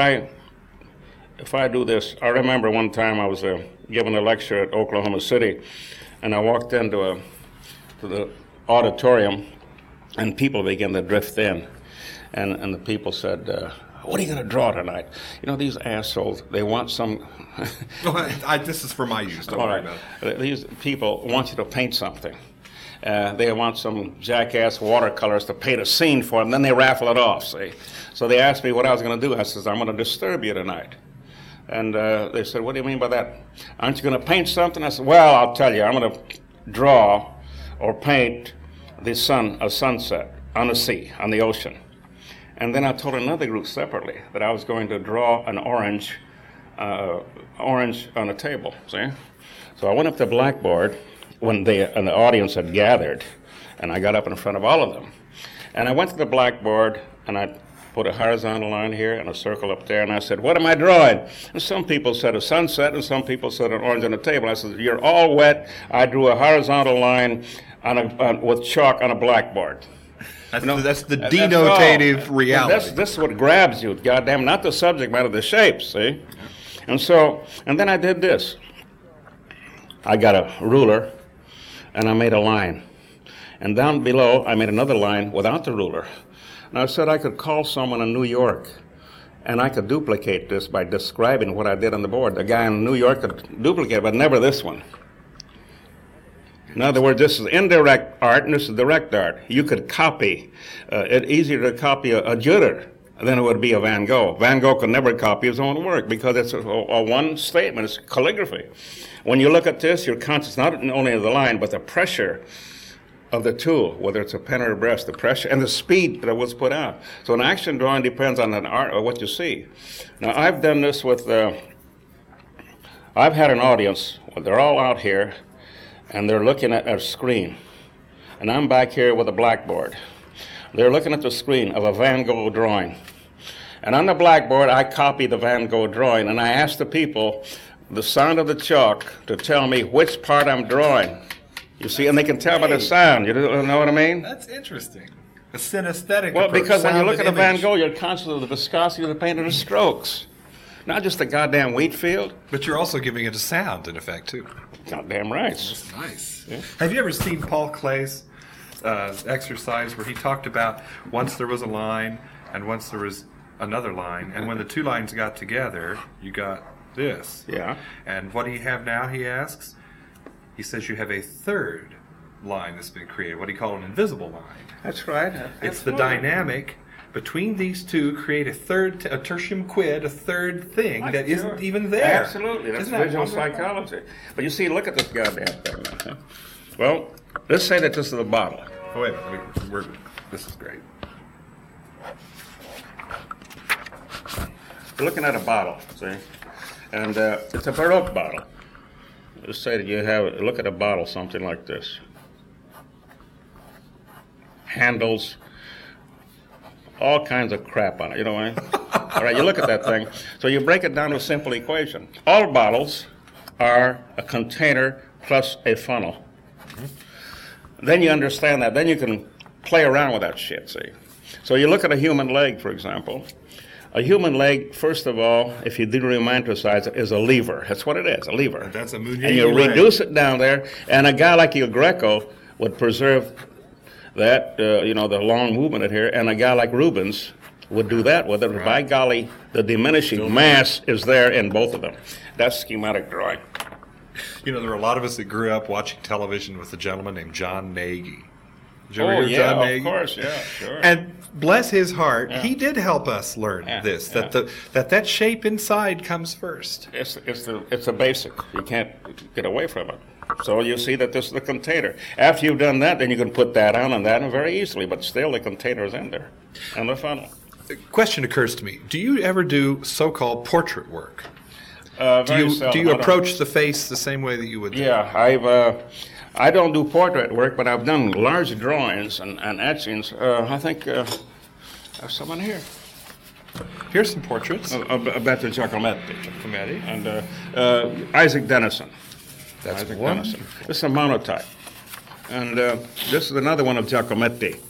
I do this, I remember one time I was giving a lecture at Oklahoma City, and I walked into the auditorium, and people began to drift in. And the people said, what are you going to draw tonight? You know, these assholes, they want some... This is for my use. Don't All worry right. about it. These people want you to paint something. They want some jackass watercolors to paint a scene for them, then they raffle it off, see? So they asked me what I was going to do. I said, I'm going to disturb you tonight. And they said, what do you mean by that? Aren't you going to paint something? I said, well, I'll tell you. I'm going to draw or paint the sun, a sunset on the sea, on the ocean. And then I told another group separately that I was going to draw an orange on a table, see? So I went up to the blackboard when the audience had gathered, and I got up in front of all of them. And I went to the blackboard, and I put a horizontal line here and a circle up there, and I said, what am I drawing? And some people said a sunset, and some people said an orange on a table. I said, you're all wet. I drew a horizontal line with chalk on a blackboard. That's the That's denotative all. reality. This is what grabs you, goddamn, not the subject matter, the shapes, see? And then I did this. I got a ruler, and I made a line. And down below, I made another line without the ruler. And I said I could call someone in New York, and I could duplicate this by describing what I did on the board. The guy in New York could duplicate it, but never this one. In other words, this is indirect art and this is direct art. You could copy. It's easier to copy a Dürer than it would be a Van Gogh. Van Gogh could never copy his own work because it's a one statement. It's calligraphy. When you look at this, you're conscious not only of the line, but the pressure of the tool, whether it's a pen or a brush, the pressure and the speed that was put out. So an action drawing depends on an art or what you see. Now, I've done this with, I've had an audience, well, they're all out here, and they're looking at a screen. And I'm back here with a blackboard. They're looking at the screen of a Van Gogh drawing. And on the blackboard, I copy the Van Gogh drawing, and I ask the people the sound of the chalk to tell me which part I'm drawing. You see, and they can tell by the sound. You know what I mean? That's interesting. A synesthetic Well, approach, because when you sound look at and a Van image. Gogh, you're conscious of the viscosity of the paint and the strokes. Not just a goddamn wheat field. But you're also giving it a sound, in effect, too. Goddamn right. That's nice. Yeah. Have you ever seen Paul Klay's exercise where he talked about once there was a line and once there was another line, and when the two lines got together, you got this. Yeah. And what do you have now, he asks? He says you have a third line that's been created, what do you call an invisible line? That's right. It's the dynamic between these two create a third, a tertium quid, a third thing that isn't even there. Absolutely. That's Isn't that visual wonderful? psychology. But you see, look at this goddamn thing. Huh? Well, let's say that this is a bottle. Oh, wait a minute. This is great. We're looking at a bottle, see? And it's a Baroque bottle. Let's say that you have, look at a bottle, something like this. Handles, all kinds of crap on it, you know what I mean? All right, you look at that thing. So you break it down to a simple equation. All bottles are a container plus a funnel. Then you understand that. Then you can play around with that shit, see? So you look at a human leg, for example. A human leg, first of all, if you do romanticize it, is a lever. That's what it is, a lever. That's a Mugnini And you leg. reduce it down there, and a guy like El Greco would preserve that, the long movement in here, and a guy like Rubens would do that with it. Right. By golly, the diminishing mass is there in both of them. That's schematic drawing. You know, there were a lot of us that grew up watching television with a gentleman named John Nagy. Did you ever Oh, hear of yeah, John of Nagy? course, yeah, sure. And bless his heart, Yeah. he did help us learn Yeah, this, yeah. that shape inside comes first. It's a basic. You can't get away from it. So you see that this is the container. After you've done that, then you can put that on and that and very easily, but still the container is in there. And the funnel. A question occurs to me. Do you ever do so-called portrait work? Very Do you seldom. I don't- approach the face the same way that you would do? Yeah, I don't do portrait work, but I've done large drawings and etchings. I think there's someone here. Here's some portraits. Beto Giacometti. Giacometti. And Isaac Dennison. That's Isaac one. Dennison. This is a monotype. And this is another one of Giacometti.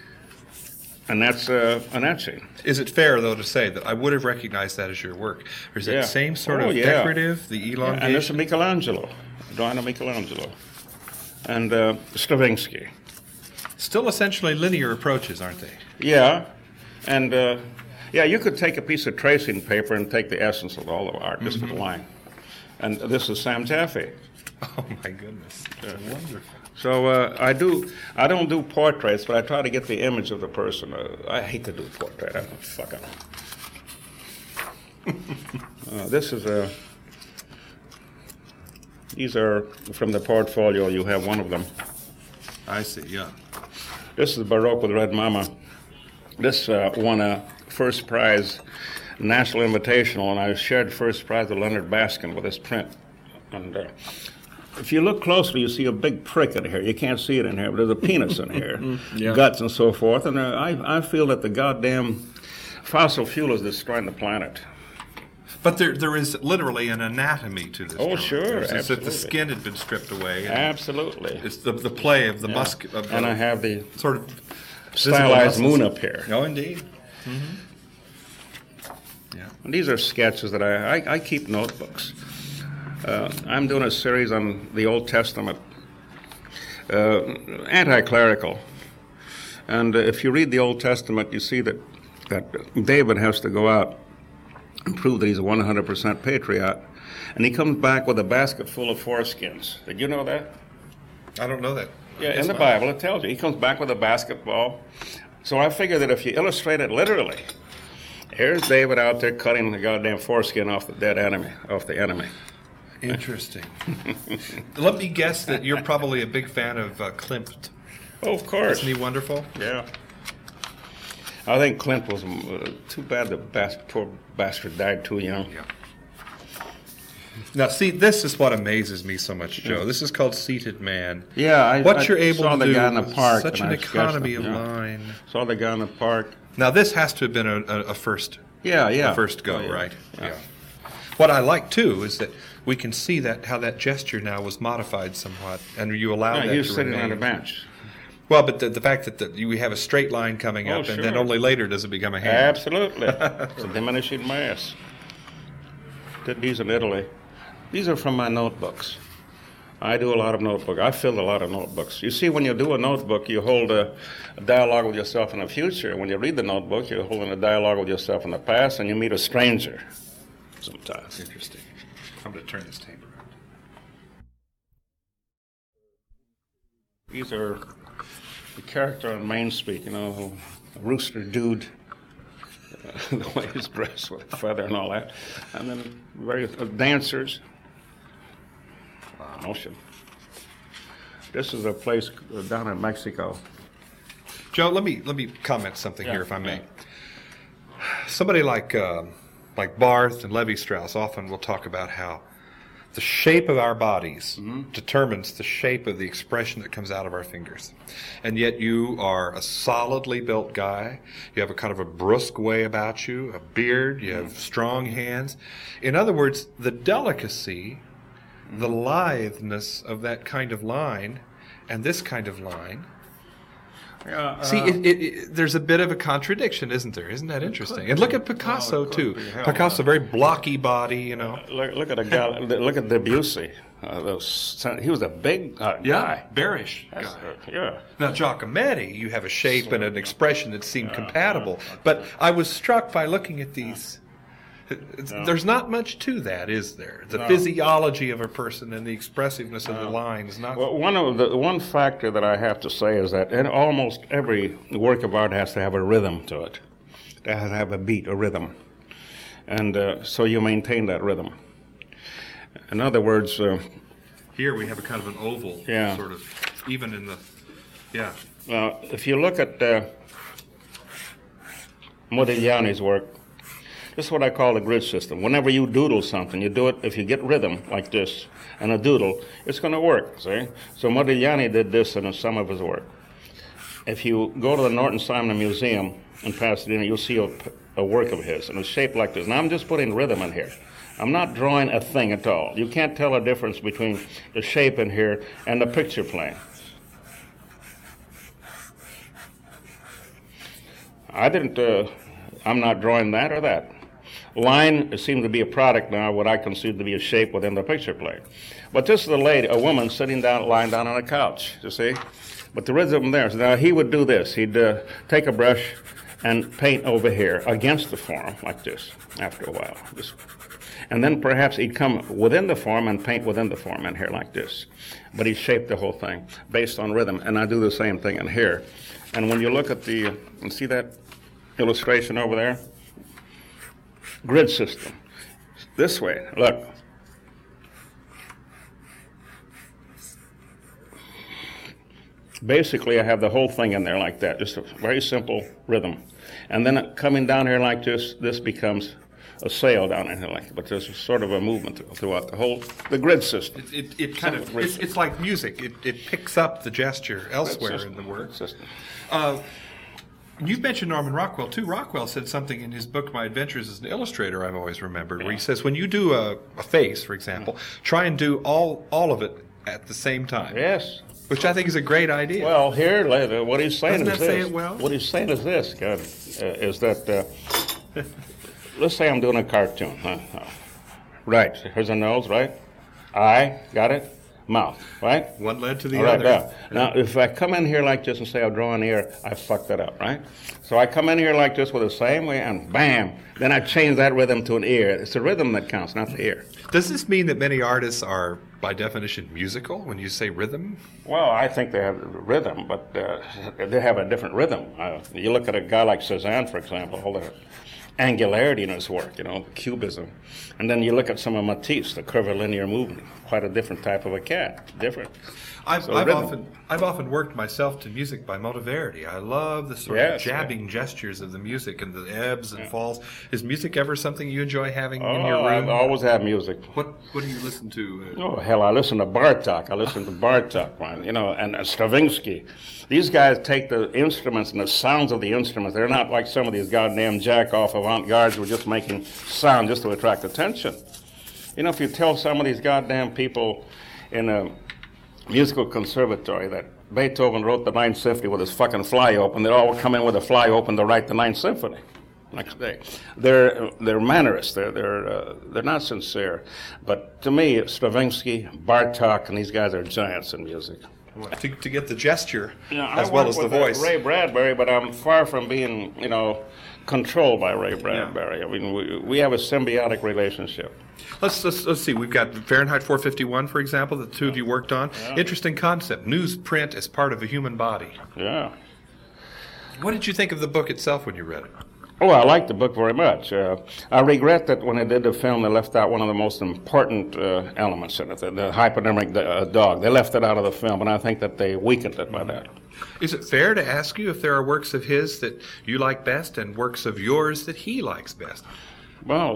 And that's an etching. Is it fair, though, to say that I would have recognized that as your work? Or is it Yeah. the same sort Oh, of yeah. decorative, the elongation? And this is Michelangelo, drawing of Michelangelo. And Stravinsky. Still essentially linear approaches, aren't they? Yeah. And, you could take a piece of tracing paper and take the essence of all of art, just for the line. And this is Sam Jaffe. Oh, my goodness. Wonderful. So I don't do portraits, but I try to get the image of the person. I hate to do portrait. I'm fucking. This is these are from the portfolio. You have one of them. I see, yeah. This is Baroque with Red Mama. This won a first prize national invitational, and I shared first prize with Leonard Baskin with this print. And if you look closely, you see a big prick in here. You can't see it in here, but there's a penis in here, Yeah. guts and so forth. And I feel that the goddamn fossil fuel is destroying the planet. But there is literally an anatomy to this. Oh, drawing. sure, It's as if the absolutely. skin had been stripped away. And Absolutely. it's the play of the Yeah. musk. Of the And I have the sort of stylized visible moon muscles. up here. Oh, indeed. Yeah. And these are sketches that I keep notebooks. I'm doing a series on the Old Testament, anti-clerical. And if you read the Old Testament, you see that David has to go out and prove that he's a 100% patriot. And he comes back with a basket full of foreskins. Did you know that? I don't know that. Yeah, in the Bible it tells you. He comes back with a basketball. So I figure that if you illustrate it literally, here's David out there cutting the goddamn foreskin off the dead enemy, off the enemy. Interesting. Let me guess that you're probably a big fan of Klimt. Oh, of course. Isn't he wonderful? Yeah. I think Klimt was too bad the poor bastard died too young. Yeah. Now, see, this is what amazes me so much, Joe. This is called Seated Man. Yeah, what you're able saw to the do guy in the park, such and an I economy of sketched him, line. Saw the guy in the park. Now, this has to have been a first. Yeah. A first go, Oh, yeah. right? Yeah. What I like too is that we can see that how that gesture now was modified somewhat, and you allow Yeah, that he was to sitting remain. on a bench. Well, but the fact that we have a straight line coming Oh, up, and then sure. only later does it become a hand. Absolutely. It's a diminishing mass. Did these in Italy. These are from my notebooks. I do a lot of notebook. I fill a lot of notebooks. You see, when you do a notebook, you hold a dialogue with yourself in the future. When you read the notebook, you're holding a dialogue with yourself in the past, and you meet a stranger sometimes. Interesting. I'm going to turn this tape around. These are the character on Main Street, a rooster dude, the way he's dressed with a feather and all that. And then various dancers. Motion. This is a place down in Mexico. Joe, let me comment something here, if I may. Yeah. Somebody like Barth and Levi-Strauss often will talk about how the shape of our bodies determines the shape of the expression that comes out of our fingers. And yet you are a solidly built guy. You have a kind of a brusque way about you, a beard, you have strong hands. In other words, the delicacy, the litheness of that kind of line and this kind of line. See, there's a bit of a contradiction, isn't there? Isn't that interesting? And look at Picasso, too. Picasso, very blocky body, Look at a guy. Look at Debussy. He was a big guy. bearish guy. Yeah. Now, Giacometti, you have a shape and an expression that seem compatible. But I was struck by looking at these. There's not much to that, is there? The physiology of a person and the expressiveness of the line is not. Well, one factor that I have to say is that in almost every work of art has to have a rhythm to it. It has to have a beat, a rhythm, and so you maintain that rhythm. In other words, Here we have a kind of an oval, Yeah. sort of, even in the, yeah. if you look at Modigliani's work. This is what I call the grid system. Whenever you doodle something, you do it, if you get rhythm like this and a doodle, it's going to work, see? So Modigliani did this in some of his work. If you go to the Norton Simon Museum in Pasadena, you'll see a work of his, and it's shaped like this. Now I'm just putting rhythm in here. I'm not drawing a thing at all. You can't tell a difference between the shape in here and the picture plane. I'm not drawing that or that. Line seems to be a product now, what I consider to be a shape within the picture plane. But this is a woman sitting down, lying down on a couch, you see? But the rhythm there. So now he would do this. He'd take a brush and paint over here against the form, like this, after a while. And then perhaps he'd come within the form and paint within the form in here like this. But he shaped the whole thing based on rhythm. And I do the same thing in here. And when you look at you see that illustration over there? Grid system. This way, look. Basically, I have the whole thing in there like that, just a very simple rhythm. And then coming down here like this becomes a sail down in here, but there's sort of a movement throughout the grid system. It's like music. It picks up the gesture elsewhere in the work. You've mentioned Norman Rockwell, too. Rockwell said something in his book, My Adventures as an Illustrator, I've always remembered, where he says, when you do a face, for example, try and do all of it at the same time. Yes. Which I think is a great idea. Well, here, what he's saying Doesn't is that this. say it well? What he's saying is this, God, is that, let's say I'm doing a cartoon. Right. Here's a nose, right? Eye, got it? Mouth, right? One led to the All right, other. now, if I come in here like this and say I'll draw an ear, I fucked that up, right? So I come in here like this with the same way, and bam, then I change that rhythm to an ear. It's the rhythm that counts, not the ear. Does this mean that many artists are by definition, musical when you say rhythm? Well, I think they have rhythm, but they have a different rhythm. You look at a guy like Cezanne, for example, all the angularity in his work, cubism. And then you look at some of Matisse, the curvilinear movement, quite a different type of a cat, different. I've often worked myself to music by Monteverdi. I love the sort of jabbing gestures of the music and the ebbs and falls. Is music ever something you enjoy having in your room? I always have music. What do you listen to? Oh, hell, I listen to Bartok. And Stravinsky. These guys take the instruments and the sounds of the instruments. They're not like some of these goddamn jack-off avant-gardes who are just making sound just to attract attention. If you tell some of these goddamn people in a musical conservatory that Beethoven wrote the Ninth Symphony with his fucking fly open, they'd all come in with a fly open to write the Ninth Symphony next day. They're mannerists. They're not sincere. But to me, Stravinsky, Bartok, and these guys are giants in music. To get the gesture as well as the voice. Ray Bradbury, but I'm far from being, controlled by Ray Bradbury. Yeah. I mean, we have a symbiotic relationship. Let's see. We've got Fahrenheit 451, for example, that the two of you worked on. Yeah. Interesting concept. Newsprint as part of the human body. Yeah. What did you think of the book itself when you read it? Oh, I liked the book very much. I regret that when I did the film, they left out one of the most important elements in it, the hypodermic dog. They left it out of the film, and I think that they weakened it by that. Is it fair to ask you if there are works of his that you like best and works of yours that he likes best? Well,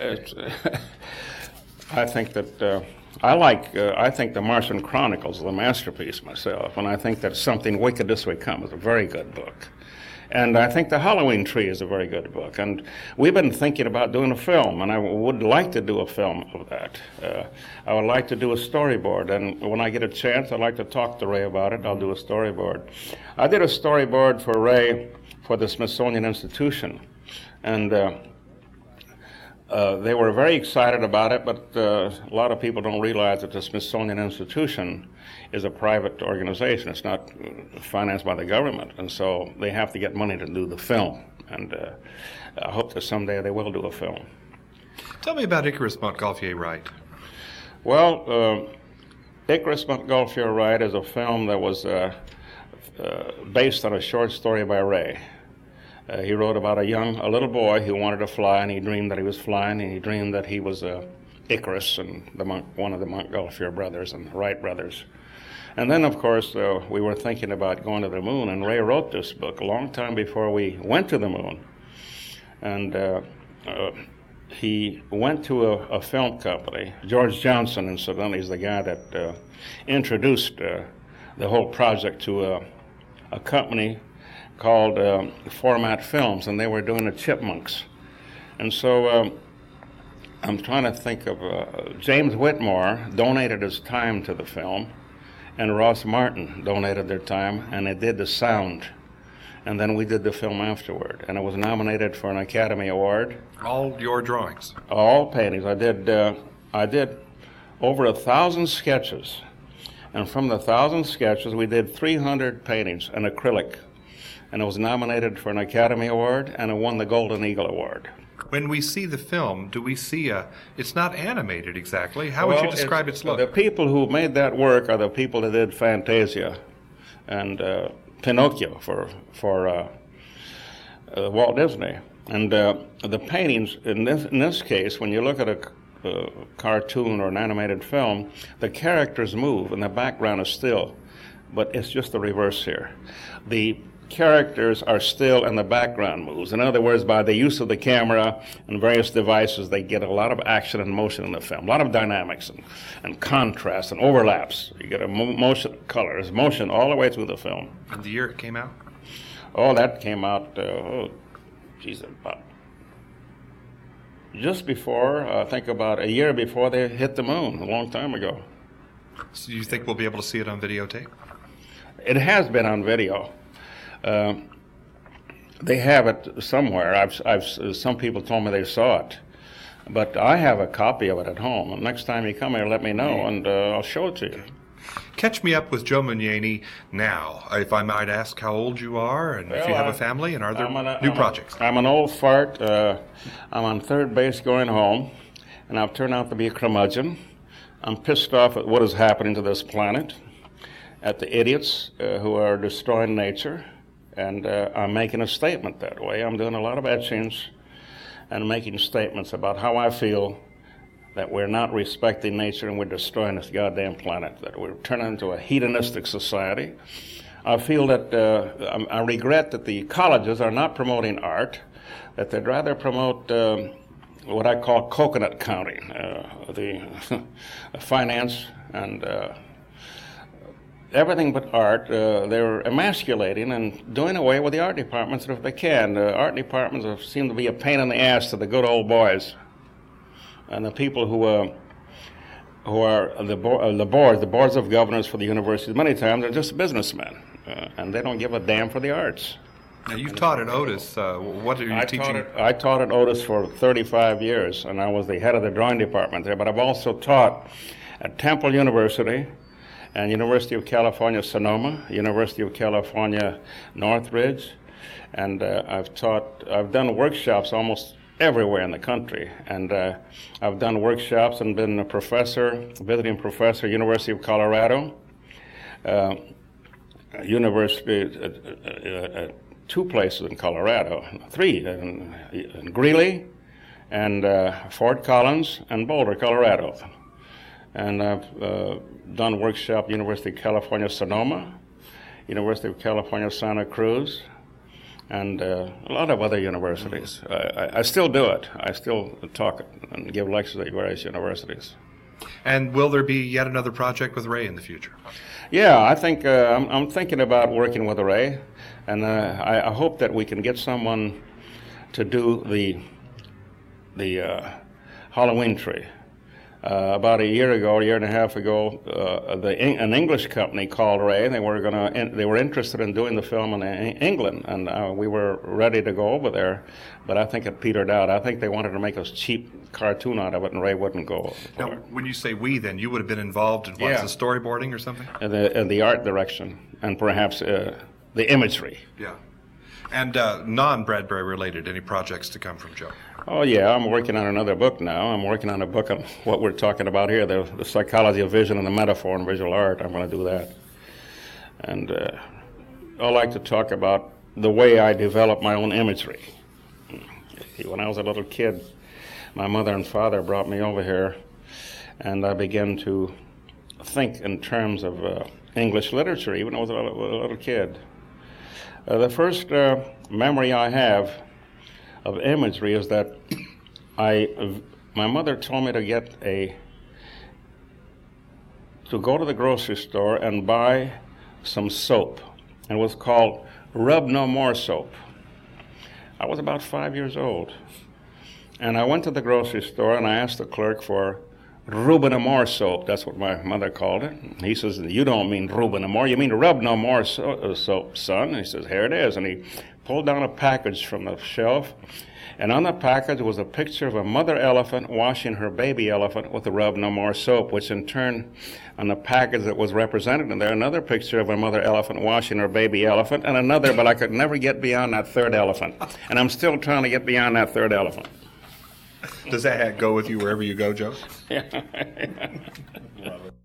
I think that I think the Martian Chronicles is a masterpiece myself, and I think that Something Wicked This Way Come is a very good book. And I think The Halloween Tree is a very good book. And we've been thinking about doing a film, and I would like to do a film of that. I would like to do a storyboard, and when I get a chance, I'd like to talk to Ray about it. I'll do a storyboard. I did a storyboard for Ray for the Smithsonian Institution, and they were very excited about it, but a lot of people don't realize that the Smithsonian Institution is a private organization. It's not financed by the government, and so they have to get money to do the film. And I hope that someday they will do a film. Tell me about Icarus Montgolfier Wright. Well, Icarus Montgolfier Wright is a film that was based on a short story by Ray. He wrote about a little boy who wanted to fly, and he dreamed that he was flying, and he dreamed that he was Icarus, and one of the Montgolfier brothers and the Wright brothers. And then, of course, we were thinking about going to the moon, and Ray wrote this book a long time before we went to the moon. And he went to a film company. George Johnson, incidentally, is the guy that introduced the whole project to a company called Format Films, and they were doing the Chipmunks. And so I'm trying to think of James Whitmore donated his time to the film, and Ross Martin donated their time, and they did the sound. And then we did the film afterward, and it was nominated for an Academy Award. All your drawings? All paintings. I did over 1,000 sketches, and from the 1,000 sketches, we did 300 paintings in acrylic, and it was nominated for an Academy Award, and it won the Golden Eagle Award. When we see the film, do we see it's not animated exactly. How would you describe its look? The people who made that work are the people that did Fantasia and Pinocchio for Walt Disney. And the paintings, in this case, when you look at a cartoon or an animated film, the characters move and the background is still. But it's just the reverse here. The characters are still and the background moves. In other words, by the use of the camera and various devices, they get a lot of action and motion in the film, a lot of dynamics and contrast and overlaps. You get a motion, colors, motion all the way through the film. And the year it came out? Oh, that came out, about just before, I think about a year before they hit the moon, a long time ago. So you think we'll be able to see it on videotape? It has been on video. They have it somewhere. Some people told me they saw it, but I have a copy of it at home. And next time you come here, let me know, and I'll show it to you. Catch me up with Joe Mugnani now, if I might ask how old you are, and if you have a family, and are there new projects? I'm an old fart. I'm on third base going home, and I've turned out to be a curmudgeon. I'm pissed off at what is happening to this planet, at the idiots who are destroying nature, and I'm making a statement that way. I'm doing a lot of etchings and making statements about how I feel that we're not respecting nature and we're destroying this goddamn planet, that we're turning into a hedonistic society. I feel that I regret that the colleges are not promoting art, that they'd rather promote what I call coconut counting, the finance and everything but art. They're emasculating and doing away with the art departments if they can. Art departments seem to be a pain in the ass to the good old boys. And the people who are the boards of governors for the universities, many times they're just businessmen, and they don't give a damn for the arts. Now, you've taught at Otis. What are you teaching? I taught at Otis for 35 years, and I was the head of the drawing department there, but I've also taught at Temple University and University of California, Sonoma, University of California, Northridge, and I've done workshops almost everywhere in the country, and I've done workshops and been a professor, visiting professor, University of Colorado, two places in Colorado, three, in Greeley, and Fort Collins, and Boulder, Colorado. And I've done workshop University of California, Sonoma, University of California, Santa Cruz, and a lot of other universities. I still do it. I still talk and give lectures at various universities. And will there be yet another project with Ray in the future? Yeah, I think I'm thinking about working with Ray, and I hope that we can get someone to do the Halloween tree. About a year and a half ago, an English company called Ray, and they were interested in doing the film in England, and we were ready to go over there, but I think it petered out. I think they wanted to make a cheap cartoon out of it, and Ray wouldn't go. Now, when you say we, then you would have been involved in what, the storyboarding or something? And the art direction, and perhaps the imagery. Yeah. And non-Bradbury related, any projects to come from Joe? Oh, yeah, I'm working on another book now. I'm working on a book on what we're talking about here, the psychology of vision and the metaphor in visual art. I'm going to do that. And I like to talk about the way I develop my own imagery. When I was a little kid, my mother and father brought me over here, and I began to think in terms of English literature, even when I was a little kid. The first memory I have of imagery is that my mother told me to go to the grocery store and buy some soap. It was called Rub No More soap. I was about 5 years old, and I went to the grocery store and I asked the clerk for Rub No More soap. That's what my mother called it. He says, "You don't mean Rub No More, you mean Rub No More soap, son." And he says, "Here it is." And he pulled down a package from the shelf, and on the package was a picture of a mother elephant washing her baby elephant with the Rub No More soap, which in turn, on the package that was represented in there, another picture of a mother elephant washing her baby elephant, and another, but I could never get beyond that third elephant. And I'm still trying to get beyond that third elephant. Does that go with you wherever you go, Joe? Yeah.